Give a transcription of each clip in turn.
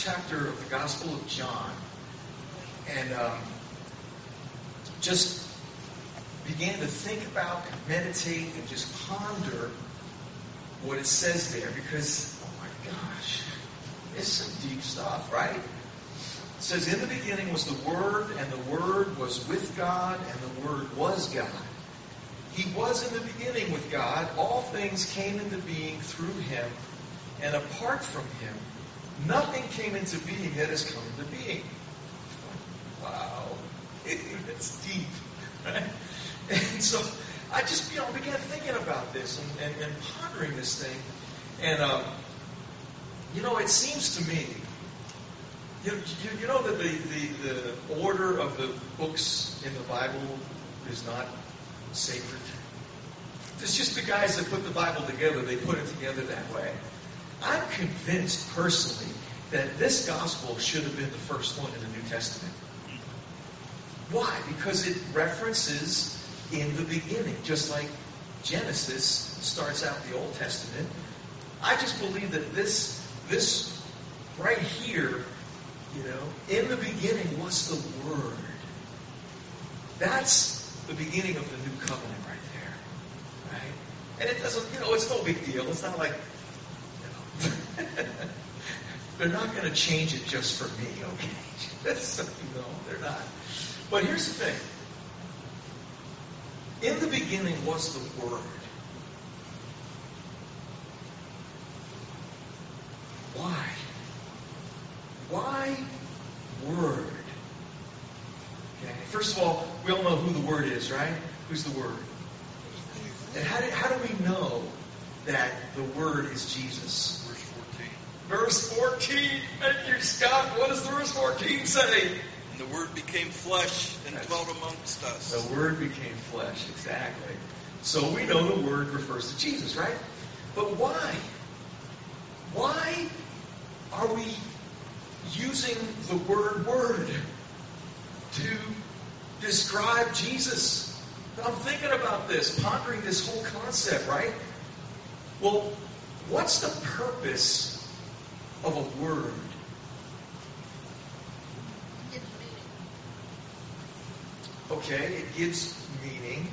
chapter of the Gospel of John and just began to think about and meditate and just ponder what it says there, because, oh my gosh, it's some deep stuff, right? It says, in the beginning was the Word, and the Word was with God, and the Word was God. He was in the beginning with God. All things came into being through Him, and apart from Him, nothing came into being that has come into being. Wow. It's deep, right? And so I just, began thinking about this and pondering this thing. And, it seems to me, you know that the order of the books in the Bible is not sacred. It's just the guys that put the Bible together, they put it together that way. I'm convinced personally that this gospel should have been the first one in the New Testament. Why? Because it references in the beginning, just like Genesis starts out the Old Testament. I just believe that this right here, in the beginning was the Word. That's the beginning of the new covenant right there. Right? And it doesn't, it's no big deal. It's not like, they're not going to change it just for me, okay? They're not. But here's the thing. In the beginning was the Word. Why? Why Word? Okay. First of all, we all know who the Word is, right? Who's the Word? And how do we know that the Word is Jesus? Verse 14. Thank you, Scott. What does verse 14 say? And the Word became flesh and dwelt amongst us. The Word became flesh, exactly. So we know the Word refers to Jesus, right? But why? Why are we using the word to describe Jesus? I'm thinking about this, pondering this whole concept, right? Well, what's the purpose of a word? Okay, it gives meaning.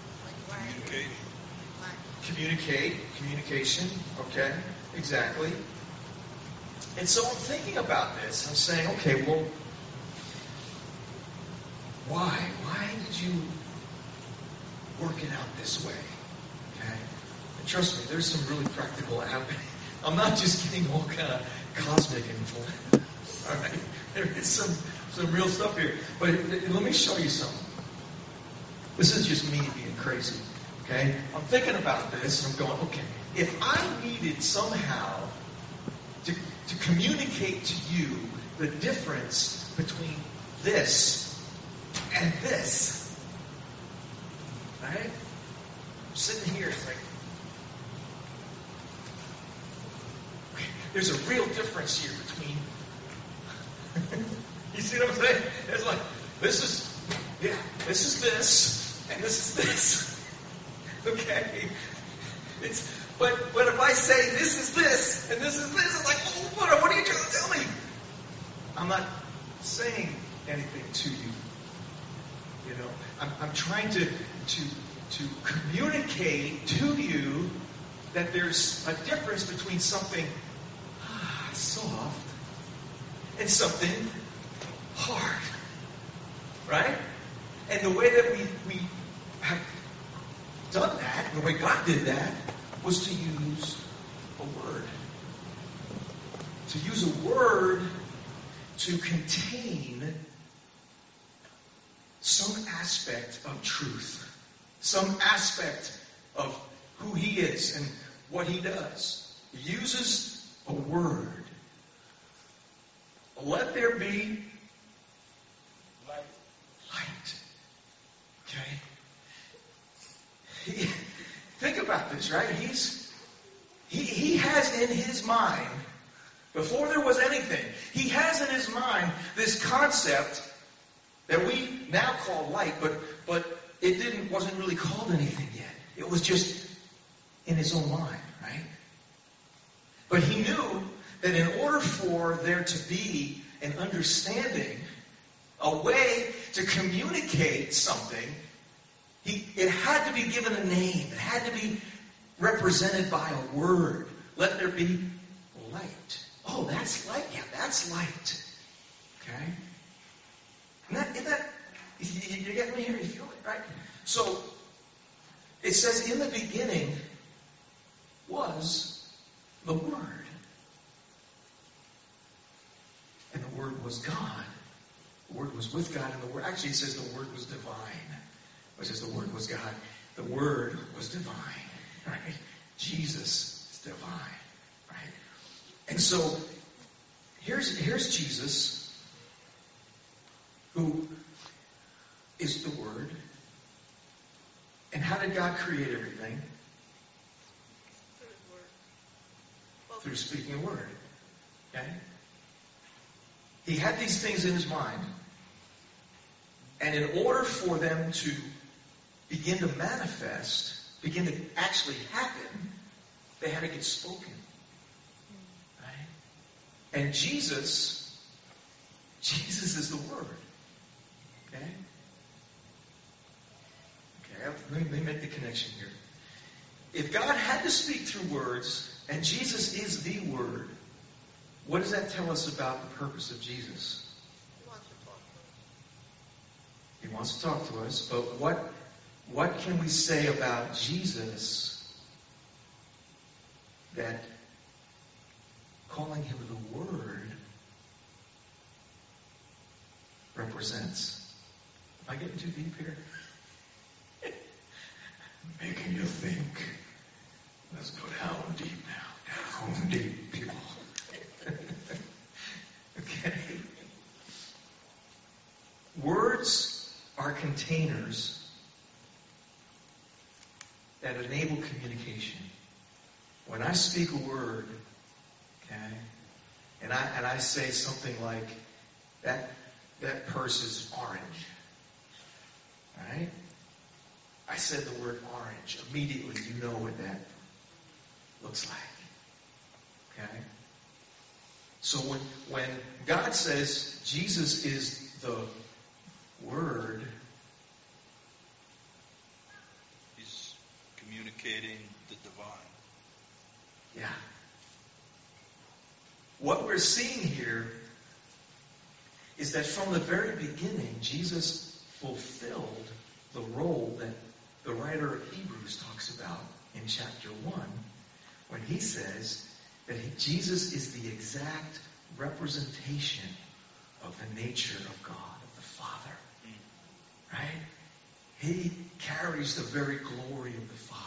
Communication. Okay, exactly. And so I'm thinking about this. I'm saying, okay, well, why? Why did you work it out this way? Okay? And trust me, there's some really practical happening. I'm not just getting all kind of cosmic info. All right? There is some real stuff here. But let me show you something. This is just me being crazy. Okay? I'm thinking about this and I'm going, okay, if I needed somehow to communicate to you the difference between this and this, right? I'm sitting here, it's like, there's a real difference here between, you see what I'm saying? It's like, this is this, and this is this. Okay? But if I say this is this, and this is this, it's like, oh, what are you trying to tell me? I'm not saying anything to you. I'm trying to communicate to you that there's a difference between something soft and something hard. Right? And the way that we have done that, the way God did that, was to use a word. To use a word to contain some aspect of truth. Some aspect of who He is and what He does. He uses a word. Let there be light. Okay? Think about this, right? He has in His mind, before there was anything, He has in His mind this concept that we now call light, but it wasn't really called anything yet. It was just in His own mind, right? But He knew that in order for there to be an understanding, a way to communicate something, it had to be given a name. It had to be represented by a word. Let there be light. Oh, that's light? Yeah, that's light. Okay? Isn't that you get me here? You feel it, right? So, it says, in the beginning was the Word. And the Word was God. The Word was with God, and the Word, actually it says the Word was divine. It says the Word was God. The Word was divine, right? Jesus is divine, right? And so, here's Jesus, who is the Word. And how did God create everything? Through speaking a word. Okay? He had these things in his mind. And in order for them to begin to manifest, begin to actually happen, they had to get spoken. Right? And Jesus is the Word. Okay? Let me make the connection here. If God had to speak through words, and Jesus is the Word, what does that tell us about the purpose of Jesus? He wants to talk to us, but what can we say about Jesus that calling him the Word represents? Am I getting too deep here? Making you think. Let's go down deep now. Down deep, people. Okay. Words are containers that enable communication. When I speak a word, okay, and I say something like, that purse is orange. Right? I said the word orange. Immediately you know what that looks like. Okay? So when God says Jesus is the Word, he's communicating the divine. Yeah. What we're seeing here is that from the very beginning, Jesus fulfilled the role that the writer of Hebrews talks about in chapter 1, when he says that Jesus is the exact representation of the nature of God, of the Father. Right? He carries the very glory of the Father.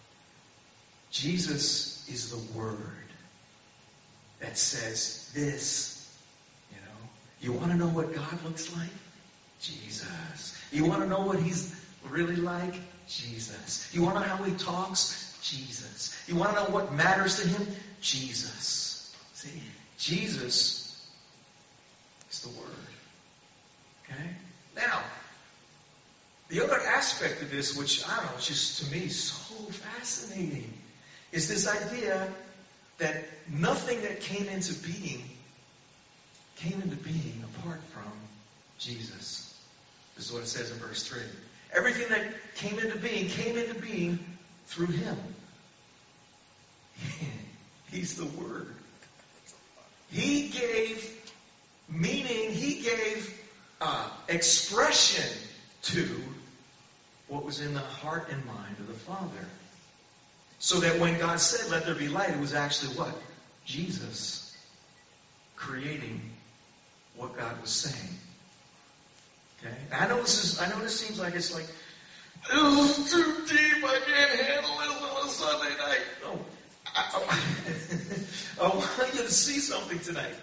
Jesus is the Word that says this. You want to know what God looks like? Jesus. You want to know what he's really like? Jesus. You want to know how he talks? Jesus. You want to know what matters to him? Jesus. See, Jesus is the Word. Okay? Now, the other aspect of this, which, I don't know, it's just to me so fascinating, is this idea that nothing that came into being apart from Jesus. This is what it says in verse 3. Everything that came into being through him. He's the Word. He gave meaning, he gave expression to what was in the heart and mind of the Father. So that when God said, let there be light, it was actually what? Jesus creating what God was saying. Okay? I know this seems like it's like, this is too deep, I can't handle this on a Sunday night. No. I want you to see something tonight.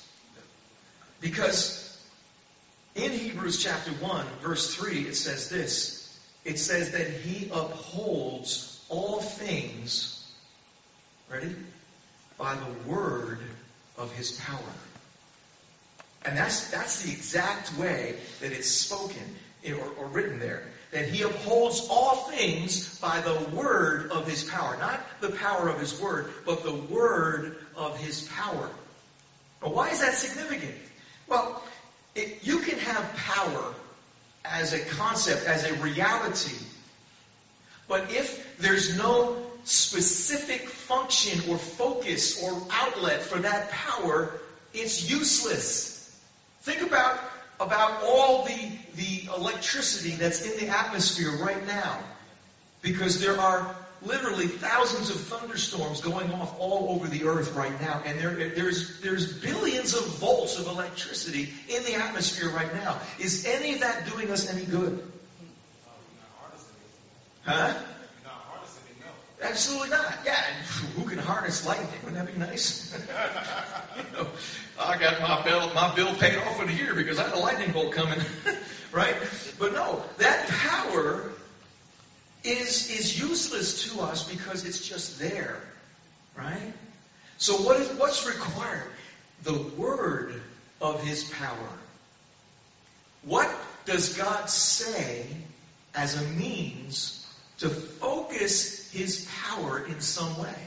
Because in Hebrews chapter 1, verse 3, it says this. It says that he upholds all things, ready? By the word of his power. And that's the exact way that it's spoken or written there. that he upholds all things by the word of his power. Not the power of his word, but the word of his power. Now, why is that significant? Well, you can have power as a concept, as a reality, but if there's no specific function or focus or outlet for that power, it's useless. Think about all the electricity that's in the atmosphere right now, because there are literally thousands of thunderstorms going off all over the earth right now, and there's billions of volts of electricity in the atmosphere right now. Is any of that doing us any good? Huh? Absolutely not. Yeah, and who can harness lightning? Wouldn't that be nice? I got my bill paid off in here because I had a lightning bolt coming, right? But no, that power is useless to us because it's just there, right? So what's required? The word of his power. What does God say as a means to focus his power in some way?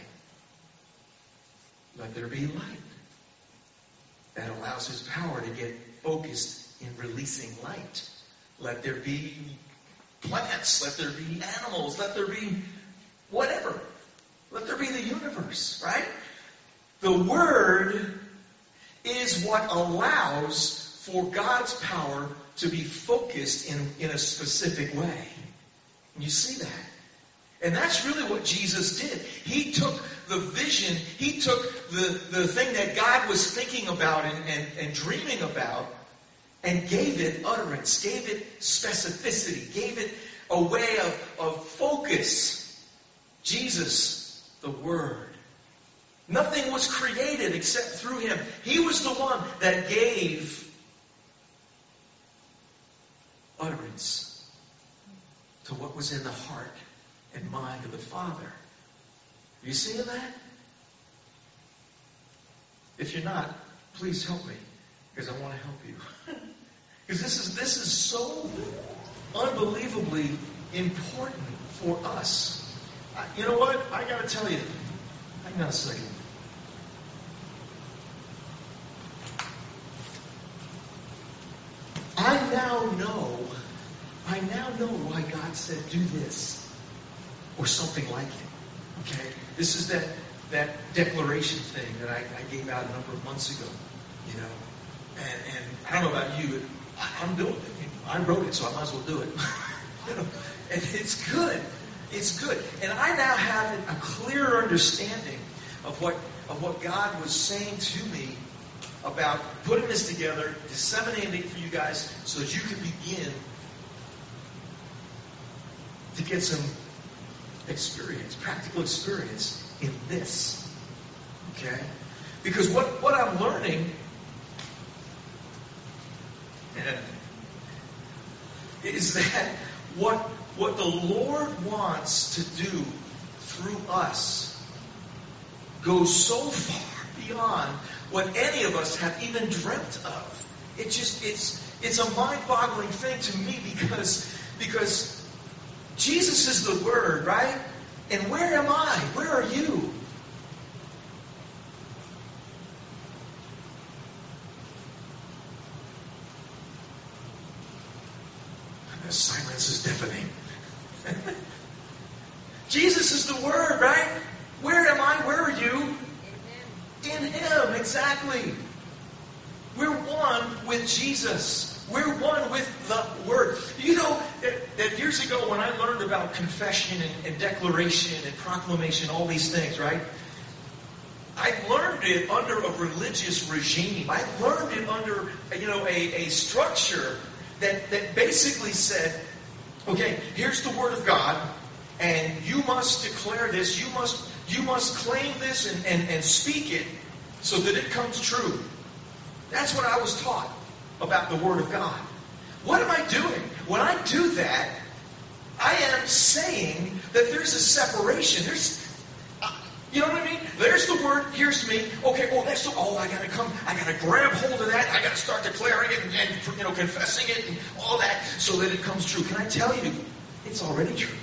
Let there be light. That allows his power to get focused in releasing light. Let there be plants. Let there be animals. Let there be whatever. Let there be the universe, right? The Word is what allows for God's power to be focused in a specific way. And you see that. And that's really what Jesus did. He took the vision, he took the thing that God was thinking about and dreaming about, and gave it utterance, gave it specificity, gave it a way of focus. Jesus, the Word. Nothing was created except through him. He was the one that gave utterance to what was in the heart and mind of the Father. Are you seeing that? If you're not, please help me, because I want to help you. Because this is so unbelievably important for us. You know what? I got to tell you. Hang on a second. I now know why God said do this or something like it. Okay? This is that declaration thing that I gave out a number of months ago. You know? And I don't know about you, but I'm doing it. I wrote it, so I might as well do it. You know? And it's good. It's good. And I now have a clearer understanding of what God was saying to me about putting this together, disseminating it for you guys so that you can begin to get some experience, practical experience in this. Okay? Because what I'm learning is that what the Lord wants to do through us goes so far beyond what any of us have even dreamt of. It's a mind-boggling thing to me because Jesus is the Word, right? And where am I? Where are you? The silence is deafening. Jesus is the Word, right? Where am I? Where are you? In Him, exactly. We're one with Jesus. We're one with the Word. You know, that years ago when I learned about confession and declaration and proclamation, all these things, right? I learned it under a religious regime. I learned it under, a structure that basically said, okay, here's the Word of God, and you must declare this, you must claim this and speak it so that it comes true. That's what I was taught about the Word of God. What am I doing? When I do that, I am saying that there's a separation. You know what I mean? There's the word, here's me. Okay, I gotta grab hold of that. I gotta start declaring it and confessing it and all that so that it comes true. Can I tell you, it's already true.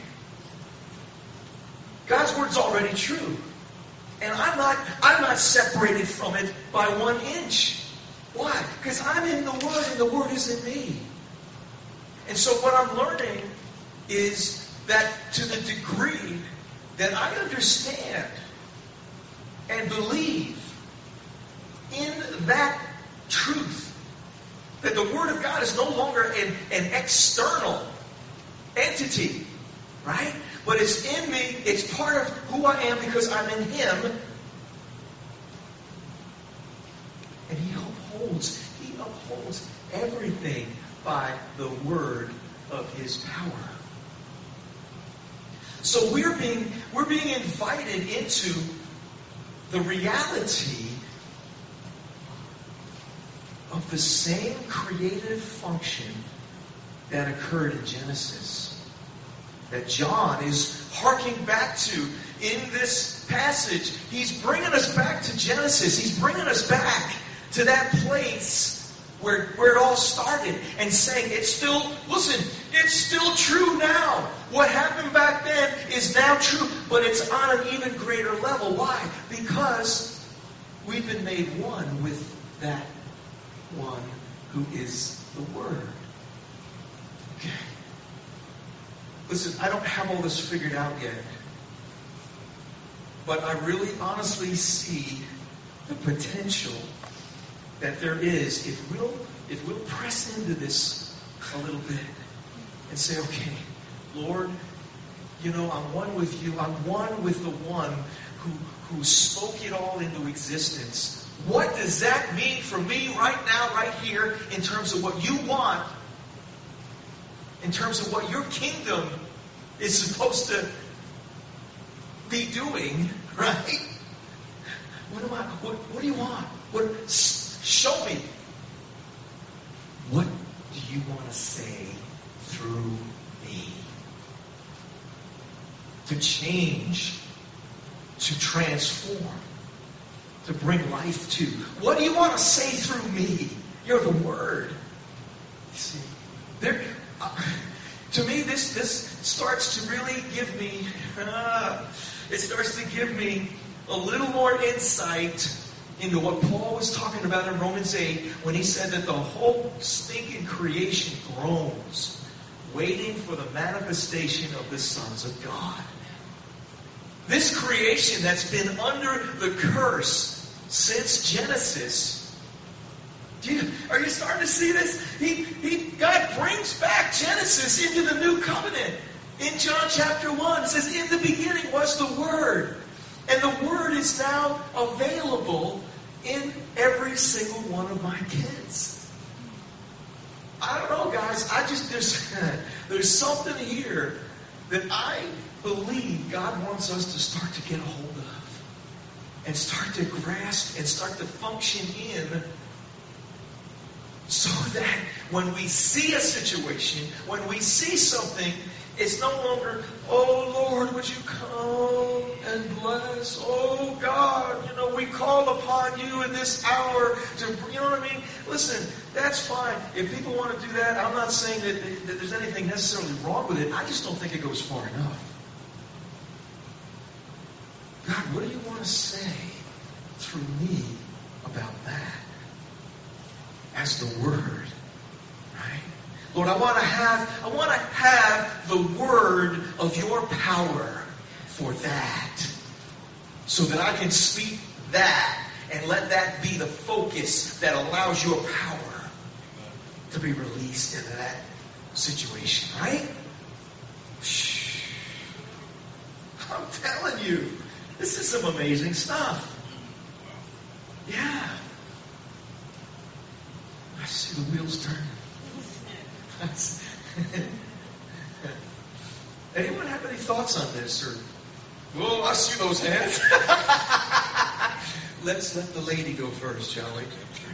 God's word's already true. And I'm not separated from it by 1 inch. Why? Because I'm in the Word and the Word is in me. And so what I'm learning is that to the degree that I understand and believe in that truth, that the Word of God is no longer an external entity, right? But it's in me, it's part of who I am because I'm in Him. And He upholds everything by the word of His power. So we're being invited into the reality of the same creative function that occurred in Genesis, that John is harking back to in this passage. He's bringing us back to Genesis. He's bringing us back to that place where it all started and saying, it's still true now. What happened back then is now true, but it's on an even greater level. Why? Because we've been made one with that one who is the Word. Okay. Listen, I don't have all this figured out yet. But I really honestly see the potential that there is if we'll press into this a little bit and say, okay, Lord, I'm one with you. I'm one with the one who spoke it all into existence. What does that mean for me right now, right here, in terms of what you want, in terms of what your kingdom is supposed to be doing, right? What do you want? Show me. What do you want to say through me? To change, to transform, to bring life to. What do you want to say through me? You're the Word. You see, to me, this starts to really give me. It starts to give me a little more insight into what Paul was talking about in Romans 8 when he said that the whole stinking creation groans, waiting for the manifestation of the sons of God. This creation that's been under the curse since Genesis. Are you starting to see this? God brings back Genesis into the new covenant. In John chapter 1, it says, in the beginning was the Word. And the Word is now available in every single one of my kids. I don't know, guys. There's something here that I believe God wants us to start to get a hold of. And start to grasp and start to function in, so that when we see a situation, when we see something, it's no longer, oh Lord, would you come and bless? Oh God, we call upon you in this hour to, you know what I mean? Listen, that's fine. If people want to do that, I'm not saying that there's anything necessarily wrong with it. I just don't think it goes far enough. God, what do you want to say through me about that? As the Word, right? Lord, I want to have the word of your power for that, so that I can speak that and let that be the focus that allows your power to be released into that situation, right? Shh. I'm telling you, this is some amazing stuff. Yeah. I see the wheels turning. Anyone have any thoughts on this? Or, whoa, I see those hands. Let's let the lady go first, shall we? You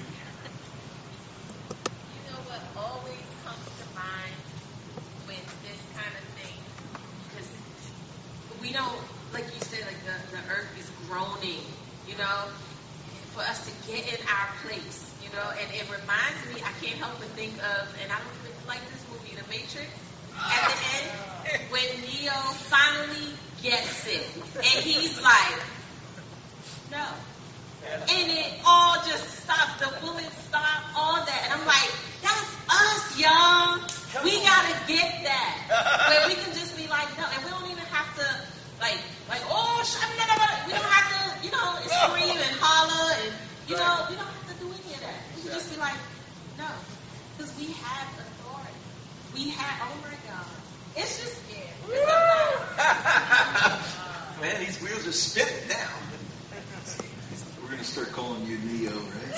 know what always comes to mind with this kind of thing? Because we don't, like you said, like the earth is groaning you know, for us to get in our place, you know, and it reminds me, I can't help but think of, and I don't even like this movie, The Matrix, at the end, when Neo finally gets it, and he's like, no. And it all just stopped, the bullets stopped, all that, and I'm like, that's us, y'all. We gotta get that. Where we can just be like, no, and we don't even have to, like, oh, we don't have to, you know, scream and holler and, you know, we don't have to do any of that. We can just be like, no, because we have authority. We have, oh my God. It's just, Man, these wheels are spinning now. We're going to start calling you Neo, right?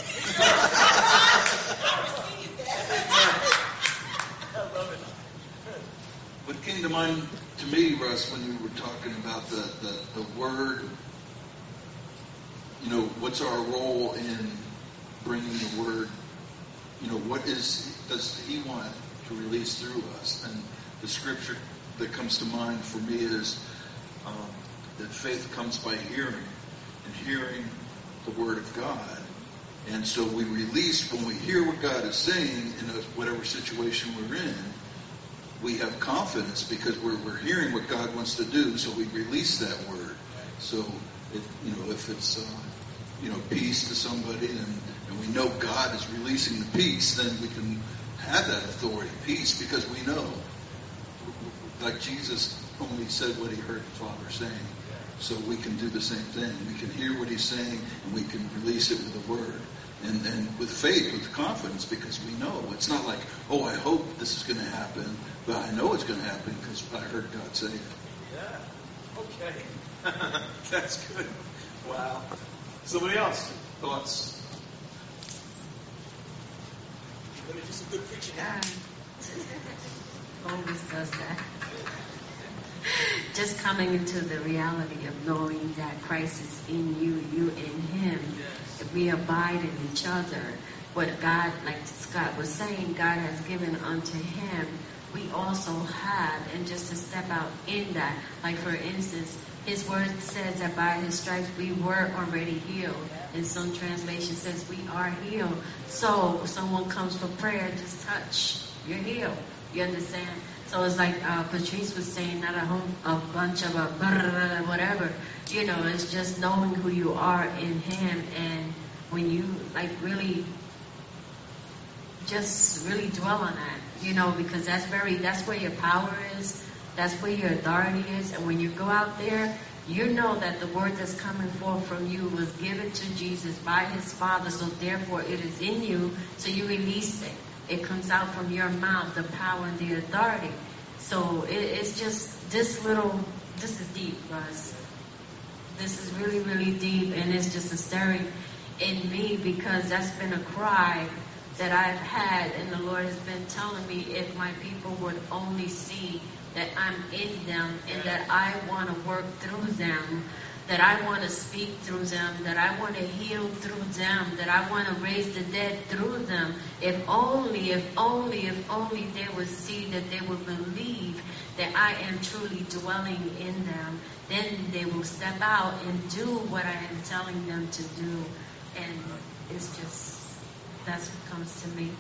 What came to mind to me, Russ, when you were talking about the word, you know, what's our role in bringing the word, you know, what does he want to release through us? And the scripture that comes to mind for me is that faith comes by hearing, and hearing the word of God. And so we release, when we hear what God is saying in whatever situation we're in, we have confidence because we're hearing what God wants to do, so we release that word. So, if it's peace to somebody, and we know God is releasing the peace, then we can have that authority, peace, because we know, like Jesus only said what he heard the Father saying. So we can do the same thing. We can hear what he's saying, and we can release it with a word. And then with faith, with confidence, because we know. It's not like, oh, I hope this is going to happen, but I know it's going to happen because I heard God say it. Yeah. Okay. That's good. Wow. Somebody else? Thoughts? Let me do some good preaching. Always does that. Just coming into the reality of knowing that Christ is in you, you in him. Yes. If we abide in each other, what God, like Scott was saying, God has given unto him, we also have, and just to step out in that. Like for instance, his word says that by his stripes we were already healed. And some translation says we are healed. So if someone comes for prayer, just touch, you're healed. You understand? So it's like Patrice was saying, not a bunch of whatever. You know, it's just knowing who you are in him. And when you really dwell on that, you know, because that's where your power is. That's where your authority is. And when you go out there, you know that the word that's coming forth from you was given to Jesus by his Father. So therefore it is in you. So you release it. It comes out from your mouth, the power and the authority. So it's just this is deep, Russ. This is really, really deep, and it's just a stirring in me because that's been a cry that I've had, and the Lord has been telling me if my people would only see that I'm in them and that I want to work through them, that I want to speak through them, that I want to heal through them, that I want to raise the dead through them. If only they would see, that they would believe that I am truly dwelling in them, then they will step out and do what I am telling them to do. And it's just, that's what comes to me.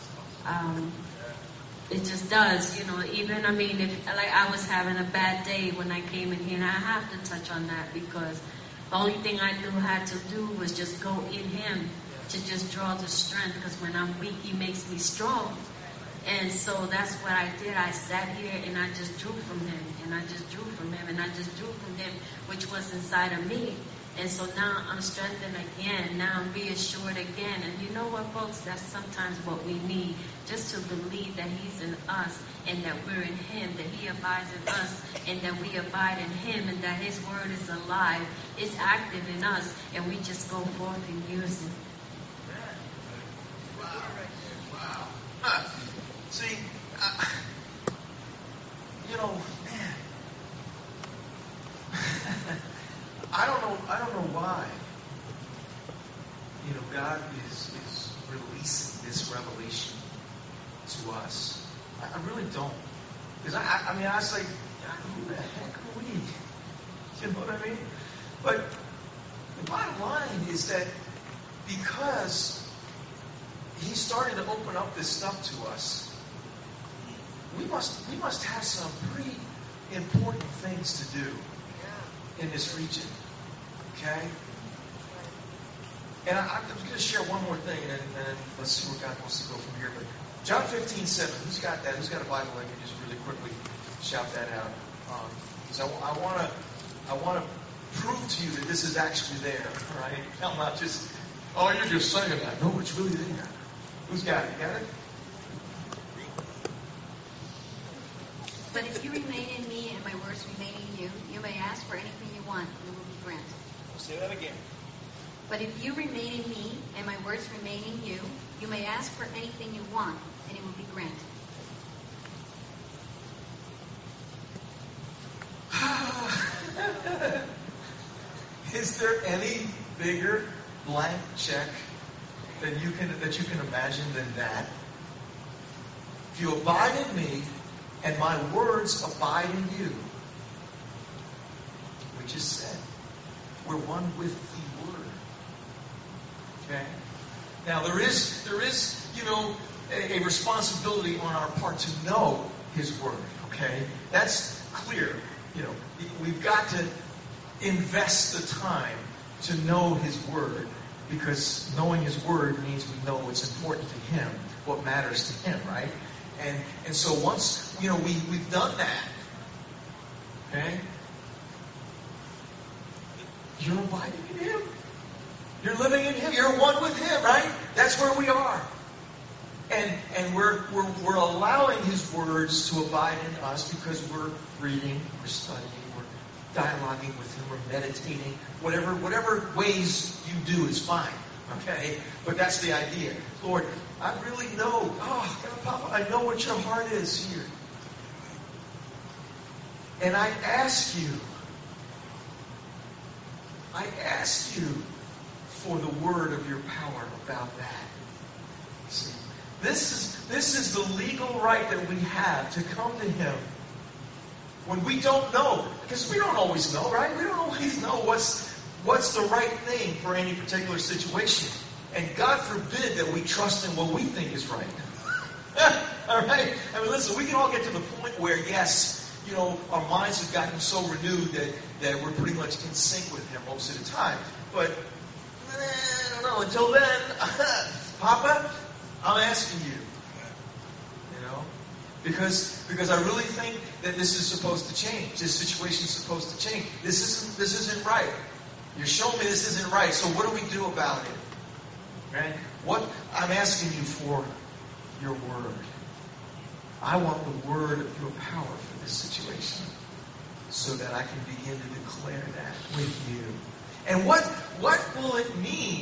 It just does, you know, even, if, like, I was having a bad day when I came in here, and I have to touch on that because the only thing I knew how to do was just go in him to just draw the strength, because when I'm weak, he makes me strong. And so that's what I did. I sat here and I just drew from him, and I just drew from him, and I just drew from him, which was inside of me. And so now I'm strengthened again. Now I'm reassured again. And you know what, folks? That's sometimes what we need. Just to believe that he's in us and that we're in him, that he abides in us and that we abide in him, and that his word is alive, is active in us, and we just go forth and use it. Wow. Huh. See, man. I don't know why. God is releasing this revelation to us. I really don't. Because I was like, God, who the heck are we? You know what I mean? But the bottom line is that because he's starting to open up this stuff to us, we must have some pretty important things to do in this region. Okay? And I'm going to share one more thing, and then let's see where God wants to go from here. But John 15:7. Who's got that? Who's got a Bible? I can just really quickly shout that out. Because I want to prove to you that this is actually there. Right? I'm not just, oh, you're just saying that. No, it's really there. Who's got it? Got it? But if you remain in me and my words remain in you, you may ask for anything you want, and it will be granted. Say that again. But if you remain in me and my words remain in you, you may ask for anything you want, and it will be granted. Is there any bigger blank check that you can imagine than that? If you abide in me and my words abide in you, we just said we're one with the Word. Okay. Now there is a responsibility on our part to know His Word. Okay, that's clear. We've got to invest the time to know His Word, because knowing His Word means we know what's important to Him, what matters to Him, right? And so once we've done that, okay, you're abiding in Him. You're living in Him. You're one with Him, right? That's where we are. And we're allowing His words to abide in us because we're reading, we're studying, we're dialoguing with Him, we're meditating. Whatever ways you do is fine. Okay? But that's the idea. Lord, I really know. Oh, God, Papa, I know what your heart is here. And I ask you for the word of your power about that. See, this is the legal right that we have to come to Him when we don't know, because we don't always know, right? We don't always know what's the right thing for any particular situation. And God forbid that we trust in what we think is right. All right? I mean, listen, we can all get to the point where, yes, our minds have gotten so renewed that we're pretty much in sync with Him most of the time. But, I don't know, until then, Papa, I'm asking you. Because I really think that this is supposed to change. This situation is supposed to change. This isn't right. You're showing me this isn't right. So what do we do about it? Right? What I'm asking you for your word. I want the word of your power for this situation, so that I can begin to declare that with you. And what will it mean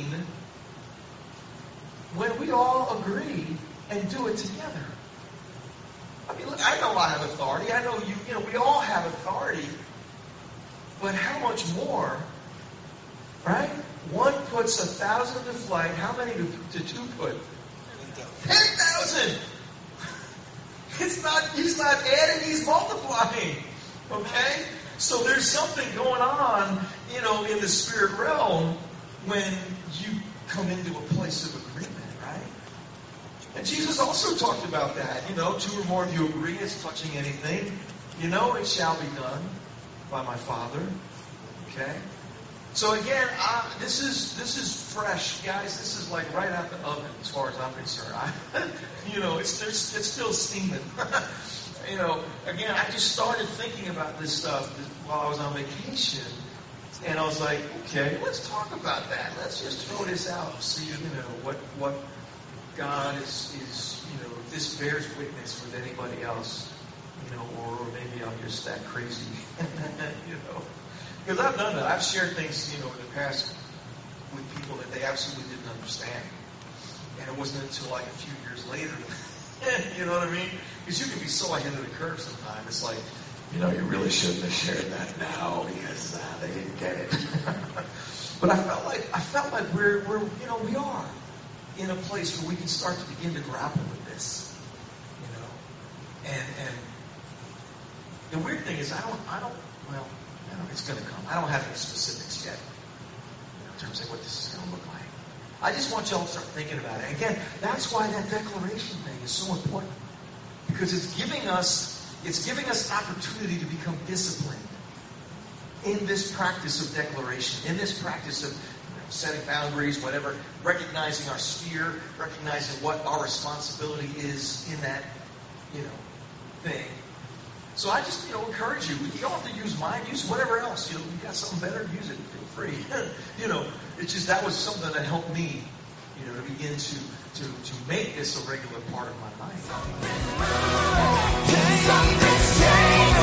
when we all agree and do it together? I mean, look, I know I have authority. I know we all have authority. But how much more, right? One puts 1,000 to flight. How many to two put? 10,000. He's not adding, He's multiplying. Okay? So there's something going on, in the spirit realm when you come into a place of agreement, right? And Jesus also talked about that. Two or more of you agree as touching anything, it shall be done by my Father. Okay? So again, this is fresh, guys. This is like right out the oven as far as I'm concerned. It's still steaming. Again, I just started thinking about this stuff while I was on vacation, and I was like, okay, let's talk about that. Let's just throw this out, see what God is if this bears witness with anybody else, or maybe I'm just that crazy, Because I've done that. I've shared things, in the past with people that they absolutely didn't understand. And it wasn't until like a few years later, you know what I mean? Because you can be so ahead of the curve sometimes. It's like, you really shouldn't have shared that now because they didn't get it. But I felt like we're we are in a place where we can start to begin to grapple with this, And the weird thing is, I don't. Well, it's going to come. I don't have any specifics yet. in terms of what this is going to look like. I just want y'all to start thinking about it. Again, that's why that declaration thing is so important. Because it's giving us opportunity to become disciplined in this practice of declaration, in this practice of setting boundaries, whatever, recognizing our sphere, recognizing what our responsibility is in that, thing. So I just, encourage you. You don't have to use mine. Use whatever else. You got something better, use it. Feel free. It's just that was something that helped me, to begin to make this a regular part of my life.